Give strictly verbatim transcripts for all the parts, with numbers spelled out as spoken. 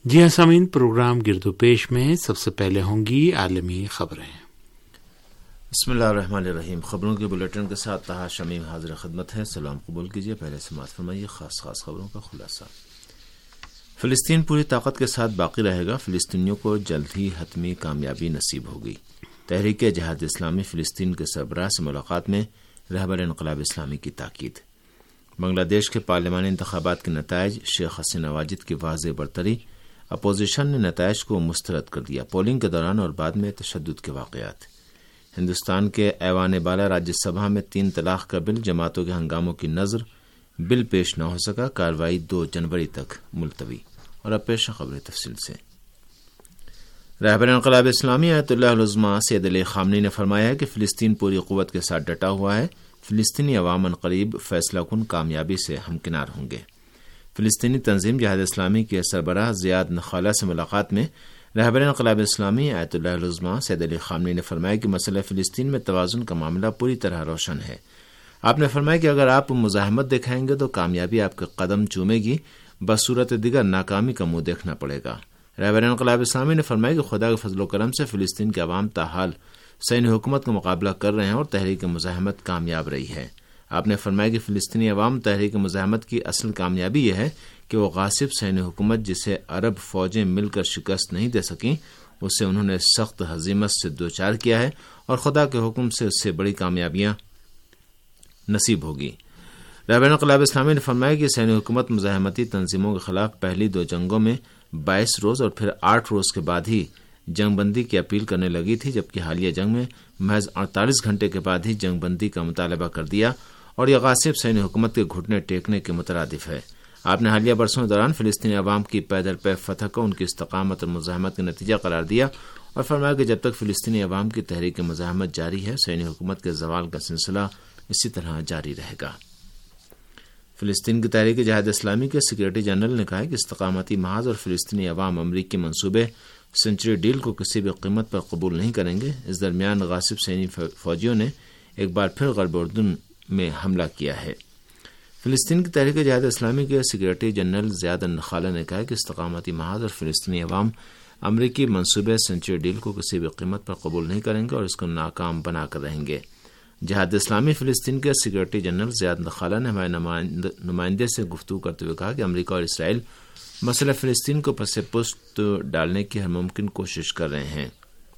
جی ہاں سامعین، پروگرام گرد و پیش میں سب سے پہلے ہوں گی عالمی خبریں۔ بسم اللہ الرحمن الرحیم۔ خبروں کے بلیٹن کے ساتھ طاہر شمیم حاضر خدمت ہے۔ سلام قبول کیجیے۔ پہلے سماعت فرمائیے خاص خاص خبروں کا خلاصہ۔ فلسطین پوری طاقت کے ساتھ باقی رہے گا، فلسطینیوں کو جلد ہی حتمی کامیابی نصیب ہوگی۔ تحریک جہاد اسلامی فلسطین کے سربراہ سے ملاقات میں رہبر انقلاب اسلامی کی تاکید۔ بنگلہ دیش کے پارلیمانی انتخابات کے نتائج، شیخ حسینہ واجد کی واضح برتری، اپوزیشن نے نتائج کو مسترد کر دیا۔ پولنگ کے دوران اور بعد میں تشدد کے واقعات۔ ہندوستان کے ایوان بالا راجیہ سبھا میں تین طلاق کا بل، جماعتوں کے ہنگاموں کی نظر بل پیش نہ ہو سکا، کارروائی دو جنوری تک ملتوی۔ اور اب پیش خبریں تفصیل سے۔ رہبر انقلاب اسلامی آیت اللہ العظمٰی سید علی خامنئی نے فرمایا ہے کہ فلسطین پوری قوت کے ساتھ ڈٹا ہوا ہے، فلسطینی عوام عنقریب فیصلہ کن کامیابی سے ہمکنار ہوں گے۔ فلسطینی تنظیم جہاد اسلامی کے سربراہ زیاد نخالہ سے ملاقات میں رہبر انقلاب اسلامی آیت اللہ العظمٰی سید علی خامنئی نے فرمایا کہ مسئلہ فلسطین میں توازن کا معاملہ پوری طرح روشن ہے۔ آپ نے فرمایا کہ اگر آپ مزاحمت دکھائیں گے تو کامیابی آپ کے قدم چومے گی، بصورت دیگر ناکامی کا منہ دیکھنا پڑے گا۔ رہبر انقلاب اسلامی نے فرمایا کہ خدا کے فضل و کرم سے فلسطین کے عوام تاحال صہیونی حکومت کا مقابلہ کر رہے ہیں اور تحریک مزاحمت کامیاب رہی ہے۔ آپ نے فرمایا کہ فلسطینی عوام تحریک مزاحمت کی اصل کامیابی یہ ہے کہ وہ غاصب صہیونی حکومت جسے عرب فوجیں مل کر شکست نہیں دے سکیں، اسے انہوں نے سخت ہزیمت سے دوچار کیا ہے اور خدا کے حکم سے اس سے بڑی کامیابیاں نصیب ہوگی۔ رہبر انقلاب اسلامی نے فرمایا کہ صہیونی حکومت مزاحمتی تنظیموں کے خلاف پہلی دو جنگوں میں بائیس روز اور پھر آٹھ روز کے بعد ہی جنگ بندی کی اپیل کرنے لگی تھی، جبکہ حالیہ جنگ میں محض اڑتالیس گھنٹے کے بعد ہی جنگ بندی کا مطالبہ کر دیا اور یہ غاصب صہیونی حکومت کے گھٹنے ٹیکنے کے مترادف ہے۔ آپ نے حالیہ برسوں کے دوران فلسطینی عوام کی پیدل پہ فتح کو ان کی استقامت اور مزاحمت کا نتیجہ قرار دیا اور فرمایا کہ جب تک فلسطینی عوام کی تحریک مزاحمت جاری ہے، صہیونی حکومت کے زوال کا سلسلہ اسی طرح جاری رہے گا۔ فلسطین کی تحریک جہاد اسلامی کے سیکریٹری جنرل نے کہا ہے کہ استقامتی محاذ اور فلسطینی عوام امریکی منصوبے سینچری ڈیل کو کسی بھی قیمت پر قبول نہیں کریں گے۔ اس درمیان غاصب صہیونی فوجیوں نے ایک بار پھر غرب اردن میں حملہ کیا ہے۔ فلسطین کی تحریک جہاد اسلامی کے سیکریٹری جنرل زیاد نخالہ نے کہا کہ استقامتی محاذ اور فلسطینی عوام امریکی منصوبے سینچری ڈیل کو کسی بھی قیمت پر قبول نہیں کریں گے اور اس کو ناکام بنا کر رہیں گے۔ جہاد اسلامی فلسطین کے سیکریٹری جنرل زیاد نخالہ نے ہمارے نمائندے سے گفتگو کرتے ہوئے کہا کہ امریکہ اور اسرائیل مسئلہ فلسطین کو پس پشت ڈالنے کی ہر ممکن کوشش کر رہے ہیں۔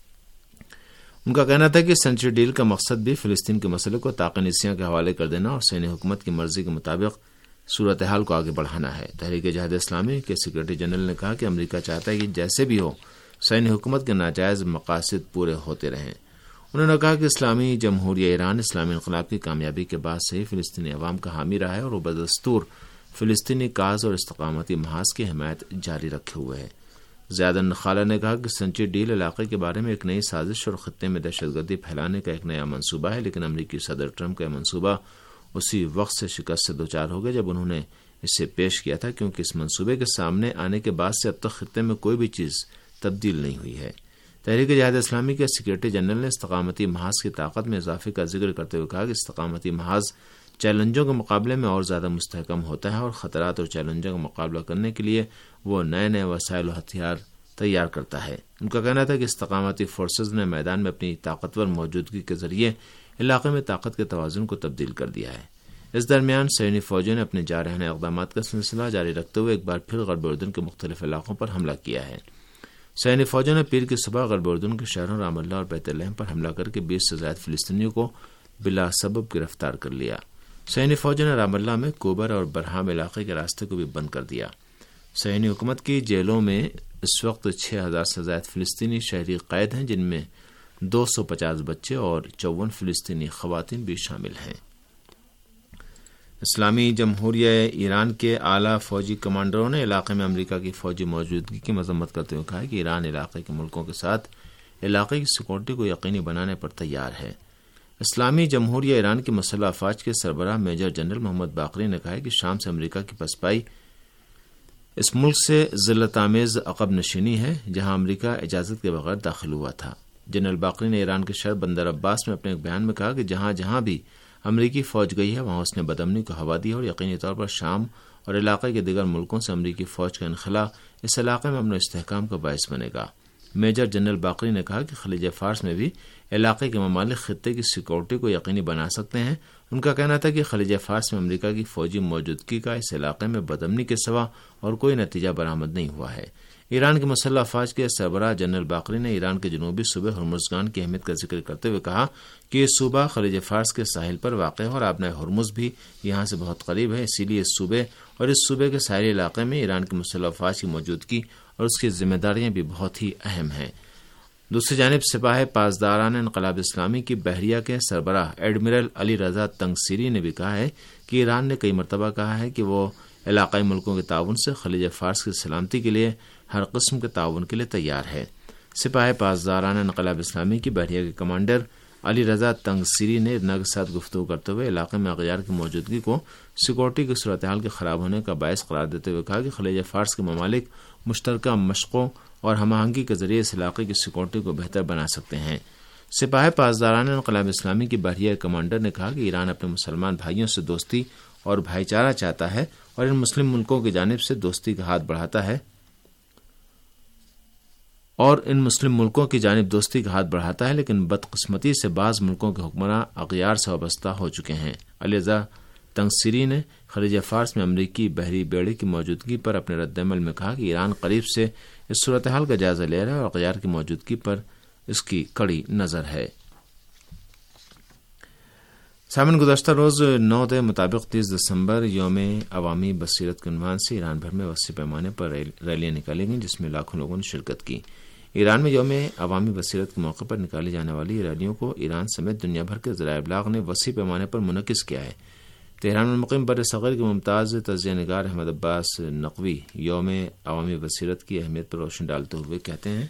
ان کا کہنا تھا کہ سینچری ڈیل کا مقصد بھی فلسطین کے مسئلے کو طاق نسیاں کے حوالے کر دینا اور صہیونی حکومت کی مرضی کے مطابق صورتحال کو آگے بڑھانا ہے۔ تحریک جہاد اسلامی کے سیکریٹری جنرل نے کہا کہ امریکہ چاہتا ہے کہ جیسے بھی ہو صہیونی حکومت کے ناجائز مقاصد پورے ہوتے رہیں۔ انہوں نے کہا کہ اسلامی جمہوریہ ایران اسلامی انقلاب کی کامیابی کے بعد سے ہی فلسطینی عوام کا حامی رہا ہے اور وہ بدستور فلسطینی کاز اور استقامتی محاذ کی حمایت جاری رکھے ہوئے ہے۔ زیاد نخالہ نے کہا کہ سینچری ڈیل علاقے کے بارے میں ایک نئی سازش اور خطے میں دہشت گردی پھیلانے کا ایک نیا منصوبہ ہے، لیکن امریکی صدر ٹرمپ کا یہ منصوبہ اسی وقت سے شکست سے دوچار ہو گیا جب انہوں نے اسے پیش کیا تھا، کیونکہ اس منصوبے کے سامنے آنے کے بعد سے اب تک خطے میں کوئی بھی چیز تبدیل نہیں ہوئی ہے۔ تحریک جہاد اسلامی کے سیکریٹری جنرل نے استقامتی محاذ کی طاقت میں اضافے کا ذکر کرتے ہوئے کہا کہ استقامتی محاذ چیلنجوں کے مقابلے میں اور زیادہ مستحکم ہوتا ہے اور خطرات اور چیلنجوں کا مقابلہ کرنے کے لیے وہ نئے نئے وسائل و ہتھیار تیار کرتا ہے۔ ان کا کہنا تھا کہ استقامتی فورسز نے میدان میں اپنی طاقتور موجودگی کے ذریعے علاقے میں طاقت کے توازن کو تبدیل کر دیا ہے۔ اس درمیان صہیونی فوجوں نے اپنے جارحانہ اقدامات کا سلسلہ جاری رکھتے ہوئے ایک بار پھر غرب اردن کے مختلف علاقوں پر حملہ کیا ہے۔ صہیونی فوجوں نے پیر کی صبح غرب اردن کے شہروں رام اللہ اور بیت لحم پر حملہ کر کے بیس سے زائد فلسطینیوں کو بلا سبب گرفتار کر لیا۔ صہیونی فوجوں نے رام اللہ میں کوبر اور برہام علاقے کے راستے کو بھی بند کر دیا۔ صہیونی حکومت کی جیلوں میں اس وقت چھ ہزار سے زائد فلسطینی شہری قید ہیں، جن میں دو سو پچاس بچے اور چون فلسطینی خواتین بھی شامل ہیں۔ اسلامی جمہوریہ ایران کے اعلیٰ فوجی کمانڈروں نے علاقے میں امریکہ کی فوجی موجودگی کی مذمت کرتے ہوئے کہا کہ ایران علاقے کے ملکوں کے ساتھ علاقے کی سیکورٹی کو یقینی بنانے پر تیار ہے۔ اسلامی جمہوریہ ایران کے مسلح افواج کے سربراہ میجر جنرل محمد باقری نے کہا کہ شام سے امریکہ کی پسپائی اس ملک سے ذلت آمیز عقب نشینی ہے جہاں امریکہ اجازت کے بغیر داخل ہوا تھا۔ جنرل باقری نے ایران کے شہر بندر عباس میں اپنے ایک بیان میں کہا کہ جہاں جہاں بھی امریکی فوج گئی ہے وہاں اس نے بدامنی کو ہوا دی اور یقینی طور پر شام اور علاقے کے دیگر ملکوں سے امریکی فوج کا انخلا اس علاقے میں امن و استحکام کا باعث بنے گا۔ میجر جنرل باقری نے کہا کہ خلیج فارس میں بھی علاقے کے ممالک خطے کی سیکورٹی کو یقینی بنا سکتے ہیں۔ ان کا کہنا تھا کہ خلیج فارس میں امریکہ کی فوجی موجودگی کا اس علاقے میں بدامنی کے سوا اور کوئی نتیجہ برآمد نہیں ہوا ہے۔ ایران کی مسلح افواج کے سربراہ جنرل باقری نے ایران کے جنوبی صوبے ہرمزگان کی اہمیت کا ذکر کرتے ہوئے کہا کہ یہ صوبہ خلیج فارس کے ساحل پر واقع ہے اور آبنائے ہرمز بھی یہاں سے بہت قریب ہے، اسی لیے اس صوبے اور اس صوبے کے ساحلی علاقے میں ایران کی مسلح افواج کی موجودگی اور اس کی ذمہ داریاں بھی بہت ہی اہم ہیں۔ دوسری جانب سپاہ پاسداران انقلاب اسلامی کی بحریہ کے سربراہ ایڈمرل علی رضا تنگسیری نے بھی کہا ہے کہ ایران نے کئی مرتبہ کہا ہے کہ وہ علاقائی ملکوں کے تعاون سے خلیج فارس کی سلامتی کے لیے ہر قسم کے تعاون کے لیے تیار ہے۔ سپاہ پاسداران انقلاب اسلامی کی بحریہ کے کمانڈر علی رضا تنگسیری نے ایرنا کے ساتھ گفتگو کرتے ہوئے علاقے میں اغیار کی موجودگی کو سیکورٹی کی صورتحال کے خراب ہونے کا باعث قرار دیتے ہوئے کہا کہ خلیج فارس کے ممالک مشترکہ مشقوں اور ہم آہنگی کے ذریعے اس علاقے کی سیکورٹی کو بہتر بنا سکتے ہیں۔ سپاہ پاسداران انقلاب اسلامی کی بحریہ کمانڈر نے کہا کہ ایران اپنے مسلمان بھائیوں سے دوستی اور بھائی چارہ چاہتا ہے اور ان مسلم ملکوں کی جانب سے دوستی کا ہاتھ بڑھاتا ہے اور ان مسلم ملکوں کی جانب دوستی کا ہاتھ بڑھاتا ہے لیکن بدقسمتی سے بعض ملکوں کے حکمراں اغیار سے وابستہ ہو چکے ہیں۔ علی رضا تنگسیری نے خلیج فارس میں امریکی بحری بیڑے کی موجودگی پر اپنے رد عمل میں کہا کہ ایران قریب سے اس صورتحال کا جائزہ لے رہا ہے اور اغیار کی موجودگی پر اس کی کڑی نظر ہے۔ سامن گزشتہ روز نو کے مطابق تیس دسمبر یوم عوامی بصیرت کے عنوان سے ایران بھر میں وسیع پیمانے پر ریلیاں نکالی گئیں جس میں لاکھوں لوگوں نے شرکت کی۔ ایران میں یوم عوامی بصیرت کے موقع پر نکالی جانے والی ریلیوں کو ایران سمیت دنیا بھر کے ذرائع ابلاغ نے وسیع پیمانے پر منعقد کیا ہے۔ تہران میں مقیم بر صغیر کے ممتاز تجزیہ نگار احمد عباس نقوی یوم عوامی بصیرت کی اہمیت پر روشنی ڈالتے ہوئے کہتے ہیں،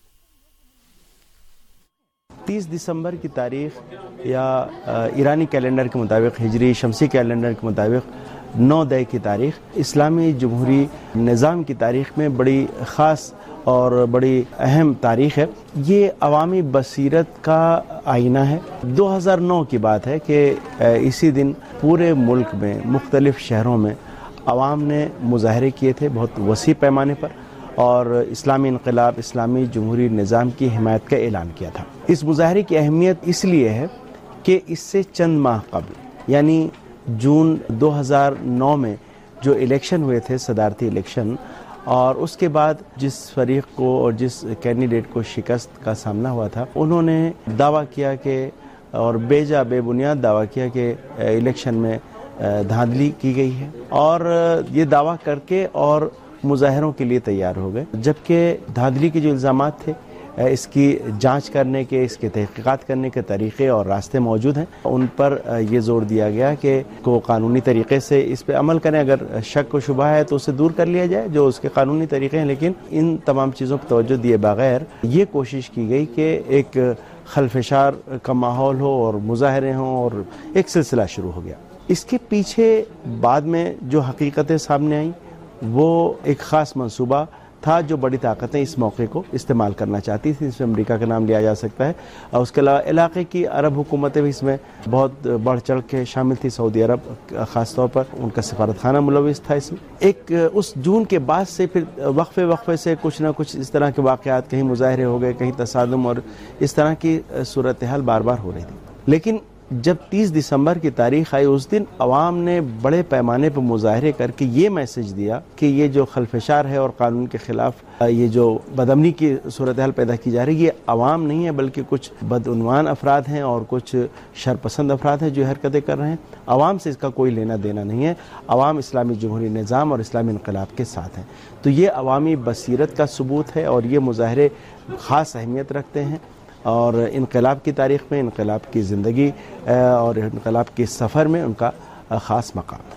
تیس دسمبر کی تاریخ یا ایرانی کیلنڈر کے مطابق، ہجری شمسی کیلنڈر کے مطابق نو دے کی تاریخ اسلامی جمہوری نظام کی تاریخ میں بڑی خاص اور بڑی اہم تاریخ ہے۔ یہ عوامی بصیرت کا آئینہ ہے۔ دو ہزار نو کی بات ہے کہ اسی دن پورے ملک میں مختلف شہروں میں عوام نے مظاہرے کیے تھے بہت وسیع پیمانے پر اور اسلامی انقلاب، اسلامی جمہوری نظام کی حمایت کا اعلان کیا تھا۔ اس مظاہرے کی اہمیت اس لیے ہے کہ اس سے چند ماہ قبل یعنی جون دو ہزار نو میں جو الیکشن ہوئے تھے، صدارتی الیکشن، اور اس کے بعد جس فریق کو اور جس کینڈیڈیٹ کو شکست کا سامنا ہوا تھا، انہوں نے دعویٰ کیا کہ اور بے جا بے بنیاد دعویٰ کیا کہ الیکشن میں دھاندلی کی گئی ہے، اور یہ دعویٰ کر کے اور مظاہروں کے لیے تیار ہو گئے، جبکہ دھاندلی کے جو الزامات تھے اس کی جانچ کرنے کے، اس کے تحقیقات کرنے کے طریقے اور راستے موجود ہیں۔ ان پر یہ زور دیا گیا کہ کو قانونی طریقے سے اس پہ عمل کریں، اگر شک و شبہ ہے تو اسے دور کر لیا جائے جو اس کے قانونی طریقے ہیں، لیکن ان تمام چیزوں پر توجہ دیے بغیر یہ کوشش کی گئی کہ ایک خلفشار کا ماحول ہو اور مظاہرے ہوں اور ایک سلسلہ شروع ہو گیا۔ اس کے پیچھے بعد میں جو حقیقتیں سامنے آئیں وہ ایک خاص منصوبہ تھا جو بڑی طاقتیں اس موقع کو استعمال کرنا چاہتی تھی، اس میں امریکہ کا نام لیا جا سکتا ہے، اور اس کے علاوہ علاقے کی عرب حکومتیں بھی اس میں بہت بڑھ چڑھ کے شامل تھی۔ سعودی عرب خاص طور پر ان کا سفارت خانہ ملوث تھا اس میں۔ ایک اس جون کے بعد سے پھر وقفے وقفے سے کچھ نہ کچھ اس طرح کے واقعات، کہیں مظاہرے ہو گئے، کہیں تصادم، اور اس طرح کی صورتحال بار بار ہو رہی تھی۔ لیکن جب تیس دسمبر کی تاریخ آئی اس دن عوام نے بڑے پیمانے پر مظاہرے کر کے یہ میسج دیا کہ یہ جو خلفشار ہے اور قانون کے خلاف یہ جو بدامنی کی صورتحال پیدا کی جا رہی ہے، یہ عوام نہیں ہے بلکہ کچھ بدعنوان افراد ہیں اور کچھ شرپسند افراد ہیں جو حرکتیں کر رہے ہیں۔ عوام سے اس کا کوئی لینا دینا نہیں ہے، عوام اسلامی جمہوری نظام اور اسلامی انقلاب کے ساتھ ہیں۔ تو یہ عوامی بصیرت کا ثبوت ہے اور یہ مظاہرے خاص اہمیت رکھتے ہیں اور انقلاب کی تاریخ میں، انقلاب کی زندگی اور انقلاب کے سفر میں ان کا خاص مقام ہے۔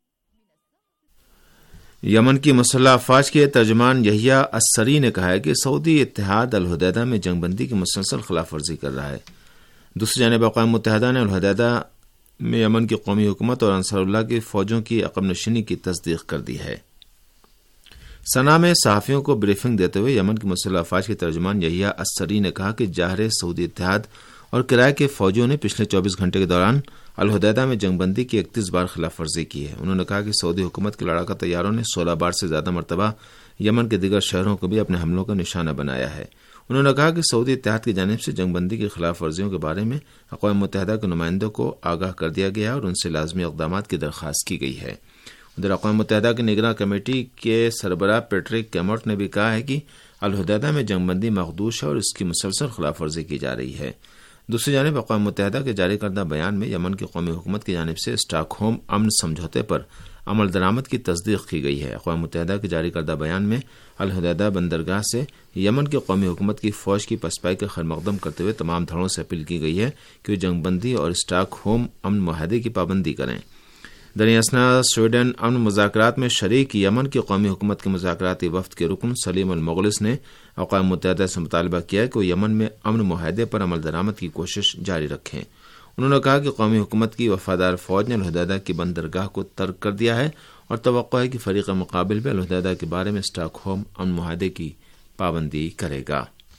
یمن کی مسلح افواج کے ترجمان یحییٰ السری نے کہا ہے کہ سعودی اتحاد الحدیدہ میں جنگ بندی کی مسلسل خلاف ورزی کر رہا ہے۔ دوسری جانب اقوام متحدہ نے الحدیدہ میں یمن کی قومی حکومت اور انصار اللہ کی فوجوں کی عقب نشینی کی تصدیق کر دی ہے۔ سنا میں صحافیوں کو بریفنگ دیتے ہوئے یمن کی مسلح افواج کے ترجمان یحییٰ السری نے کہا کہ جاہر سعودی اتحاد اور کرائے کے فوجیوں نے پچھلے چوبیس گھنٹے کے دوران الحدیدہ میں جنگ بندی کی اکتیس بار خلاف ورزی کی ہے۔ انہوں نے کہا کہ سعودی حکومت کے لڑاکا طیاروں نے سولہ بار سے زیادہ مرتبہ یمن کے دیگر شہروں کو بھی اپنے حملوں کا نشانہ بنایا ہے۔ انہوں نے کہا کہ سعودی اتحاد کی جانب سے جنگ بندی کی خلاف ورزیوں کے بارے میں اقوام متحدہ کے نمائندوں کو آگاہ کر دیا گیا اور ان سے لازمی اقدامات کی درخواست کی گئی ہے۔ ادھر اقوام متحدہ کی نگراں کمیٹی کے سربراہ پیٹرک کیمرٹ نے بھی کہا ہے کہ الحدیدہ میں جنگ بندی مخدوش ہے اور اس کی مسلسل خلاف ورزی کی جا رہی ہے۔ دوسری جانب اقوام متحدہ کے جاری کردہ بیان میں یمن کی قومی حکومت کی جانب سے اسٹاک ہوم امن سمجھوتے پر عمل درآمد کی تصدیق کی گئی ہے۔ اقوام متحدہ کے جاری کردہ بیان میں الحدیدہ بندرگاہ سے یمن کی قومی حکومت کی فوج کی پسپائی کا خیر مقدم کرتے ہوئے تمام دھڑوں سے اپیل کی گئی ہے کہ وہ جنگ بندی اور اسٹاک ہوم امن معاہدے کی پابندی کریں۔ دریں اثنا سویڈن امن مذاکرات میں شریک یمن کی قومی حکومت کے مذاکراتی وفد کے رکن سلیم المغلس نے اقوام متحدہ سے مطالبہ کیا کہ وہ یمن میں امن معاہدے پر عمل درآمد کی کوشش جاری رکھیں۔ انہوں نے کہا کہ قومی حکومت کی وفادار فوج نے الحدیدہ کی بندرگاہ کو ترک کر دیا ہے اور توقع ہے کہ فریق مقابل بھی الحدیدہ کے بارے میں اسٹاک ہوم امن معاہدے کی پابندی کرے گا۔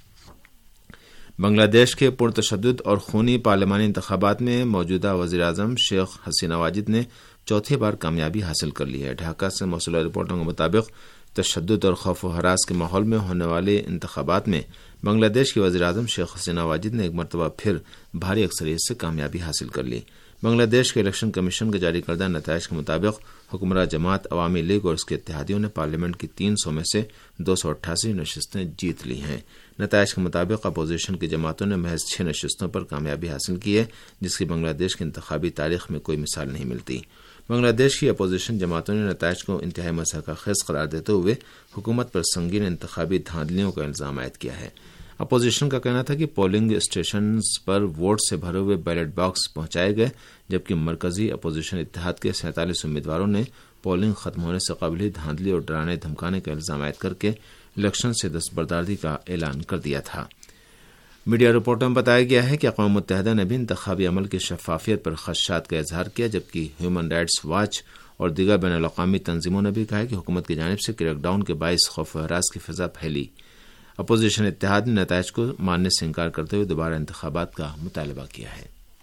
بنگلہ دیش کے پرتشدد اور خونی پارلیمانی انتخابات میں موجودہ وزیر اعظم شیخ حسینہ واجد نے چوتھی بار کامیابی حاصل کر لی ہے۔ ڈھاکہ سے موصولہ رپورٹوں کے مطابق تشدد اور خوف و ہراس کے ماحول میں ہونے والے انتخابات میں بنگلہ دیش کے وزیر اعظم شیخ حسینہ واجد نے ایک مرتبہ پھر بھاری اکثریت سے کامیابی حاصل کر لی۔ بنگلہ دیش کے الیکشن کمیشن کے جاری کردہ نتائج کے مطابق حکمراں جماعت عوامی لیگ اور اس کے اتحادیوں نے پارلیمنٹ کی تین سو میں سے دو سو اٹھاسی نشستیں جیت لی ہیں۔ نتائج کے مطابق اپوزیشن کی جماعتوں نے محض چھ نشستوں پر کامیابی حاصل کی ہے، جس کی بنگلہ دیش کی انتخابی تاریخ میں کوئی مثال نہیں ملتی۔ بنگلہ دیش کی اپوزیشن جماعتوں نے نتائج کو انتہائی مسحقہ خیز قرار دیتے ہوئے حکومت پر سنگین انتخابی دھاندلیوں کا الزام عائد کیا ہے۔ اپوزیشن کا کہنا تھا کہ پولنگ اسٹیشنز پر ووٹ سے بھرے ہوئے بیلٹ باکس پہنچائے گئے، جبکہ مرکزی اپوزیشن اتحاد کے سینتالیس امیدواروں نے پولنگ ختم ہونے سے قبل ہی دھاندلی اور ڈرانے دھمکانے کا الزام عائد کر کے الیکشن سے دستبرداری کا اعلان کر دیا تھا۔ میڈیا رپورٹوں میں بتایا گیا ہے کہ اقوام متحدہ نے بھی انتخابی عمل کی شفافیت پر خدشات کا اظہار کیا، جبکہ ہیومن رائٹس واچ اور دیگر بین الاقوامی تنظیموں نے بھی کہا کہ حکومت کی جانب سے کریک ڈاؤن کے باعث خوف و ہراس کی فضا پھیلی۔ اپوزیشن اتحاد نے نتائج کو ماننے سے انکار کرتے ہوئے دوبارہ انتخابات کا مطالبہ کیا ہے۔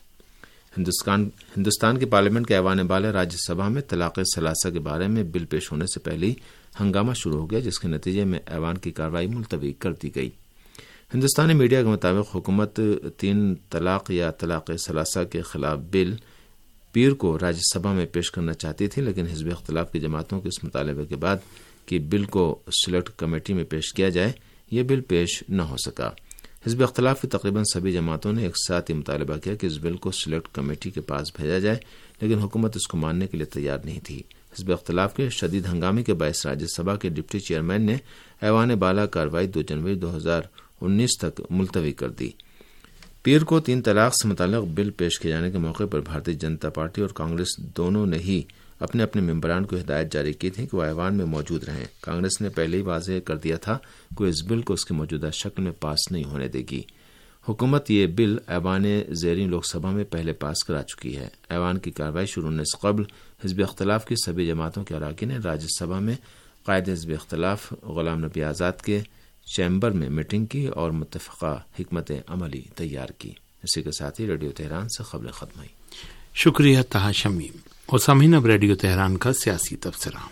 ہندوستان ہندوستان کی پارلیمنٹ کے ایوان بالا راجیہ سبھا میں طلاق ثلاثہ کے بارے میں بل پیش ہونے سے پہلے ہی ہنگامہ شروع ہو گیا، جس کے نتیجے میں ایوان کی کارروائی ملتوی کر دی گئی۔ ہندوستانی میڈیا کے مطابق حکومت تین طلاق یا طلاق ثلاثہ کے خلاف بل پیر کو راجیہ سبھا میں پیش کرنا چاہتی تھی، لیکن حزب اختلاف کی جماعتوں کے اس مطالبے کے بعد کہ بل کو سلیکٹ کمیٹی میں پیش کیا جائے، یہ بل پیش نہ ہو سکا۔ حزب اختلاف کی تقریباً سبھی جماعتوں نے ایک ساتھ یہ مطالبہ کیا کہ اس بل کو سلیکٹ کمیٹی کے پاس بھیجا جائے، لیکن حکومت اس کو ماننے کے لیے تیار نہیں تھی۔ حزب اختلاف کے شدید ہنگامے کے باعث راجیہ سبھا کے ڈپٹی چیئرمین نے ایوان بالا کارروائی دو جنوری دو ہزار انیس تک ملتوی کر دی۔ پیر کو تین طلاق سے متعلق بل پیش کیے جانے کے موقع پر بھارتیہ جنتا پارٹی اور کانگریس دونوں نے ہی اپنے اپنے ممبران کو ہدایت جاری کی تھی کہ وہ ایوان میں موجود رہیں۔ کانگریس نے پہلے ہی واضح کر دیا تھا کہ اس بل کو اس کی موجودہ شکل میں پاس نہیں ہونے دے گی۔ حکومت یہ بل ایوان زیریں لوک سبھا میں پہلے پاس کرا چکی ہے۔ ایوان کی کارروائی شروع ہونے سے قبل حزب اختلاف کی سبھی جماعتوں کے اراکین نے راجیہ سبھا میں قائد حزب اختلاف غلام نبی آزاد کے چیمبر میں میٹنگ کی اور متفقہ حکمت عملی تیار کی۔ اسی کے ساتھ ہی ریڈیو تہران سے خبریں ختم ہوئی۔ شکریہ طاہر شمیم۔ اور سامعین، اب ریڈیو تہران کا سیاسی تبصرہ۔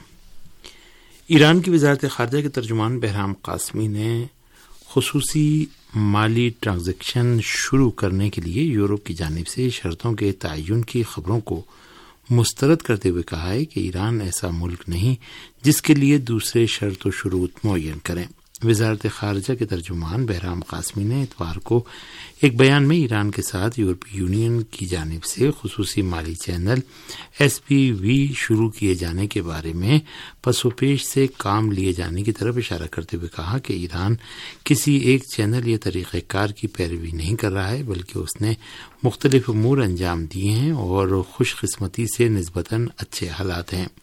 ایران کی وزارت خارجہ کے ترجمان بہرام قاسمی نے خصوصی مالی ٹرانزیکشن شروع کرنے کے لیے یورپ کی جانب سے شرطوں کے تعین کی خبروں کو مسترد کرتے ہوئے کہا ہے کہ ایران ایسا ملک نہیں جس کے لیے دوسرے شرط و شروط معین کریں۔ وزارت خارجہ کے ترجمان بہرام قاسمی نے اتوار کو ایک بیان میں ایران کے ساتھ یورپی یونین کی جانب سے خصوصی مالی چینل ایس پی وی شروع کیے جانے کے بارے میں پس و پیش سے کام لیے جانے کی طرف اشارہ کرتے ہوئے کہا کہ ایران کسی ایک چینل یا طریقہ کار کی پیروی نہیں کر رہا ہے، بلکہ اس نے مختلف امور انجام دیے ہیں اور خوش قسمتی سے نسبتاً اچھے حالات ہیں۔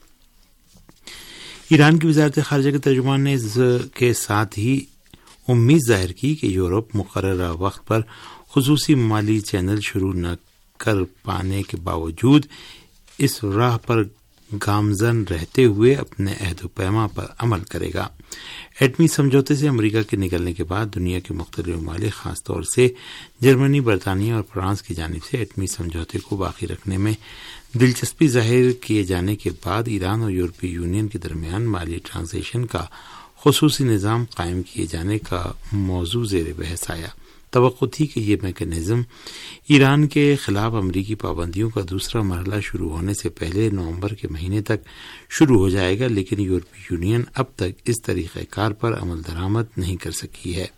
ایران کی وزارت خارجہ کے ترجمان نے اس کے ساتھ ہی امید ظاہر کی کہ یورپ مقررہ وقت پر خصوصی مالی چینل شروع نہ کر پانے کے باوجود اس راہ پر گامزن رہتے ہوئے اپنے عہد و پیما پر عمل کرے گا۔ ایٹمی سمجھوتے سے امریکہ کے نکلنے کے بعد دنیا کے مختلف ممالک خاص طور سے جرمنی، برطانیہ اور فرانس کی جانب سے ایٹمی سمجھوتے کو باقی رکھنے میں دلچسپی ظاہر کیے جانے کے بعد ایران اور یورپی یونین کے درمیان مالی ٹرانزیکشن کا خصوصی نظام قائم کیے جانے کا موضوع زیر بحث آیا۔ توقع تھی کہ یہ میکانزم ایران کے خلاف امریکی پابندیوں کا دوسرا مرحلہ شروع ہونے سے پہلے نومبر کے مہینے تک شروع ہو جائے گا، لیکن یورپی یونین اب تک اس طریقہ کار پر عمل درآمد نہیں کر سکی ہے۔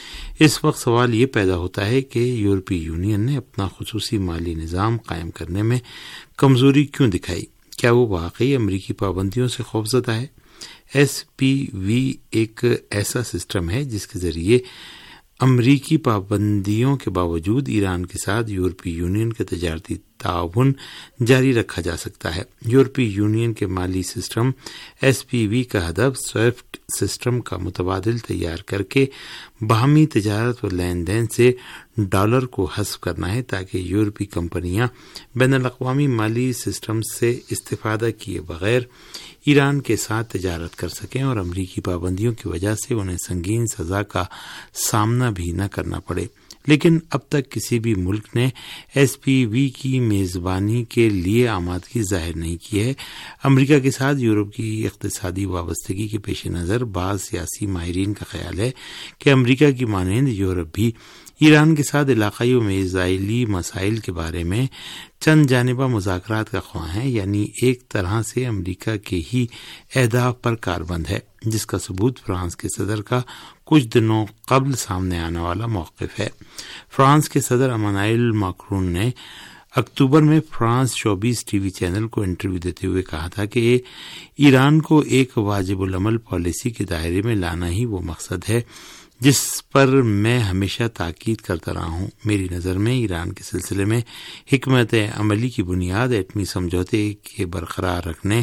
اس وقت سوال یہ پیدا ہوتا ہے کہ یورپی یونین نے اپنا خصوصی مالی نظام قائم کرنے میں کمزوری کیوں دکھائی؟ کیا وہ واقعی امریکی پابندیوں سے خوفزدہ ہے؟ ایس پی وی ایک ایسا سسٹم ہے جس کے ذریعے امریکی پابندیوں کے باوجود ایران کے ساتھ یورپی یونین کے تجارتی تعاون جاری رکھا جا سکتا ہے۔ یورپی یونین کے مالی سسٹم ایس پی وی کا ہدف سوئفٹ سسٹم کا متبادل تیار کر کے باہمی تجارت و لین دین سے ڈالر کو حذف کرنا ہے تاکہ یورپی کمپنیاں بین الاقوامی مالی سسٹم سے استفادہ کیے بغیر ایران کے ساتھ تجارت کر سکیں اور امریکی پابندیوں کی وجہ سے انہیں سنگین سزا کا سامنا بھی نہ کرنا پڑے۔ لیکن اب تک کسی بھی ملک نے ایس پی وی کی میزبانی کے لیے آمادگی ظاہر نہیں کی ہے۔ امریکہ کے ساتھ یورپ کی اقتصادی وابستگی کے پیش نظر بعض سیاسی ماہرین کا خیال ہے کہ امریکہ کی مانند یورپ بھی ایران کے ساتھ علاقائی و میزائلی مسائل کے بارے میں چند جانبہ مذاکرات کا خواہاں ہے، یعنی ایک طرح سے امریکہ کے ہی اہداف پر کاربند ہے، جس کا ثبوت فرانس کے صدر کا کچھ دنوں قبل سامنے آنے والا موقف ہے۔ فرانس کے صدر امانوئل ماکرون نے اکتوبر میں فرانس چوبیس ٹی وی چینل کو انٹرویو دیتے ہوئے کہا تھا کہ ایران کو ایک واجب العمل پالیسی کے دائرے میں لانا ہی وہ مقصد ہے جس پر میں ہمیشہ تاکید کرتا رہا ہوں۔ میری نظر میں ایران کے سلسلے میں حکمت عملی کی بنیاد ایٹمی سمجھوتے کے برقرار رکھنے،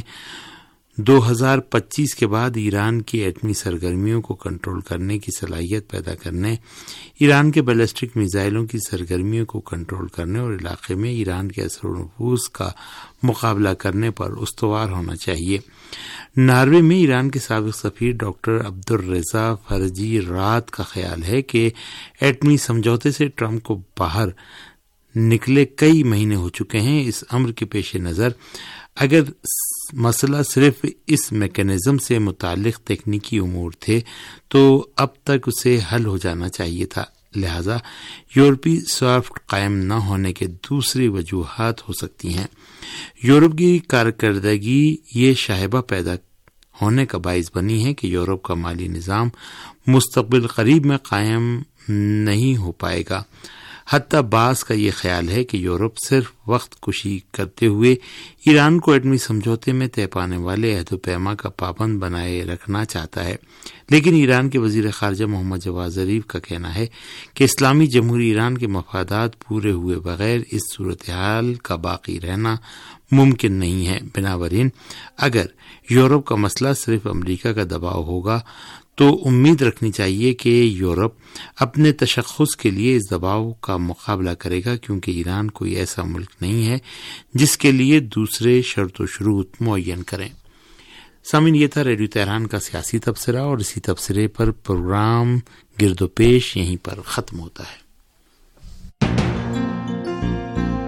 دو ہزار پچیس کے بعد ایران کی ایٹمی سرگرمیوں کو کنٹرول کرنے کی صلاحیت پیدا کرنے، ایران کے بیلسٹک میزائلوں کی سرگرمیوں کو کنٹرول کرنے اور علاقے میں ایران کے اثر و نفوذ کا مقابلہ کرنے پر استوار ہونا چاہیے۔ ناروے میں ایران کے سابق سفیر ڈاکٹر عبدالرضا فرجی رات کا خیال ہے کہ ایٹمی سمجھوتے سے ٹرمپ کو باہر نکلے کئی مہینے ہو چکے ہیں۔ اس امر کے پیش نظر اگر مسئلہ صرف اس میکانزم سے متعلق تکنیکی امور تھے تو اب تک اسے حل ہو جانا چاہیے تھا، لہذا یورپی سوئفٹ قائم نہ ہونے کے دوسری وجوہات ہو سکتی ہیں۔ یورپ کی کارکردگی یہ شائبہ پیدا ہونے کا باعث بنی ہے کہ یورپ کا مالی نظام مستقبل قریب میں قائم نہیں ہو پائے گا۔ حتیٰ بعض کا یہ خیال ہے کہ یورپ صرف وقت کشی کرتے ہوئے ایران کو ایٹمی سمجھوتے میں طے پانے والے عہد و پیما کا پابند بنائے رکھنا چاہتا ہے، لیکن ایران کے وزیر خارجہ محمد جواد ظریف کا کہنا ہے کہ اسلامی جمہوری ایران کے مفادات پورے ہوئے بغیر اس صورتحال کا باقی رہنا ممکن نہیں ہے۔ بنابراین اگر یورپ کا مسئلہ صرف امریکہ کا دباؤ ہوگا تو امید رکھنی چاہیے کہ یورپ اپنے تشخص کے لیے اس دباؤ کا مقابلہ کرے گا، کیونکہ ایران کوئی ایسا ملک نہیں ہے جس کے لیے دوسرے شرط و شروط معین کریں۔ سامعین، یہ تھا ریڈیو تہران کا سیاسی تبصرہ، اور اسی تبصرے پر پروگرام گرد و پیش یہیں پر ختم ہوتا ہے۔